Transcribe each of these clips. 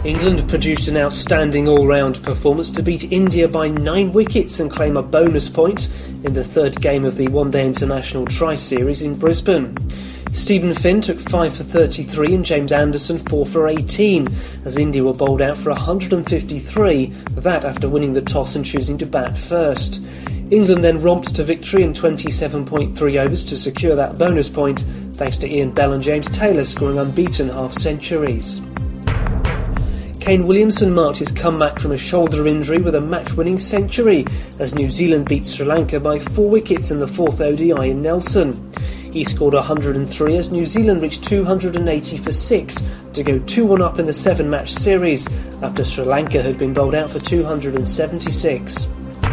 England produced an outstanding all-round performance to beat India by 9 wickets and claim a bonus point in the third game of the one-day international tri-series in Brisbane. Stephen Finn took 5 for 33 and James Anderson 4 for 18 as India were bowled out for 153, that after winning the toss and choosing to bat first. England then romped to victory in 27.3 overs to secure that bonus point, thanks to Ian Bell and James Taylor scoring unbeaten half-centuries. Kane Williamson marked his comeback from a shoulder injury with a match-winning century as New Zealand beat Sri Lanka by 4 wickets in the fourth ODI in Nelson. He scored 103 as New Zealand reached 280 for 6 to go 2-1 up in the 7-match series after Sri Lanka had been bowled out for 276.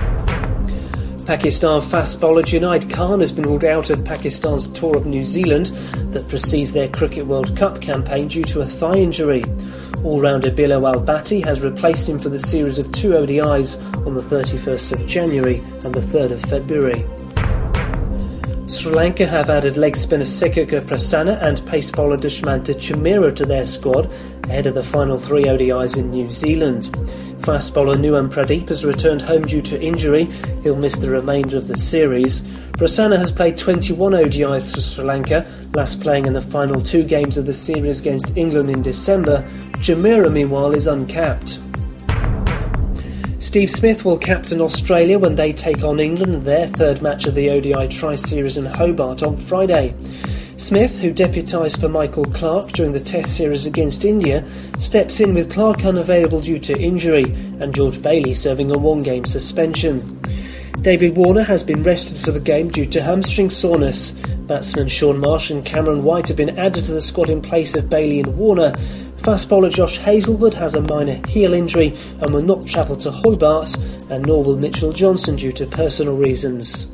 Pakistan fast bowler Junaid Khan has been ruled out of Pakistan's tour of New Zealand that precedes their Cricket World Cup campaign due to a thigh injury. All-rounder Bilal Al-Batti has replaced him for the series of 2 ODIs on the 31st of January and the 3rd of February. Sri Lanka have added leg spinner Sekika Prasanna and pace bowler Dushmantha Chameera to their squad ahead of the final 3 ODIs in New Zealand. Fast bowler Nuwan Pradeep has returned home due to injury. He'll miss the remainder of the series. Prasanna has played 21 ODIs for Sri Lanka, last playing in the final 2 games of the series against England in December. Chameera, meanwhile, is uncapped. Steve Smith will captain Australia when they take on England in their third match of the ODI Tri-Series in Hobart on Friday. Smith, who deputised for Michael Clarke during the Test series against India, steps in with Clarke unavailable due to injury and George Bailey serving a 1-game suspension. David Warner has been rested for the game due to hamstring soreness. Batsmen Shaun Marsh and Cameron White have been added to the squad in place of Bailey and Warner. Fast bowler Josh Hazlewood has a minor heel injury and will not travel to Hobart, and nor will Mitchell Johnson due to personal reasons.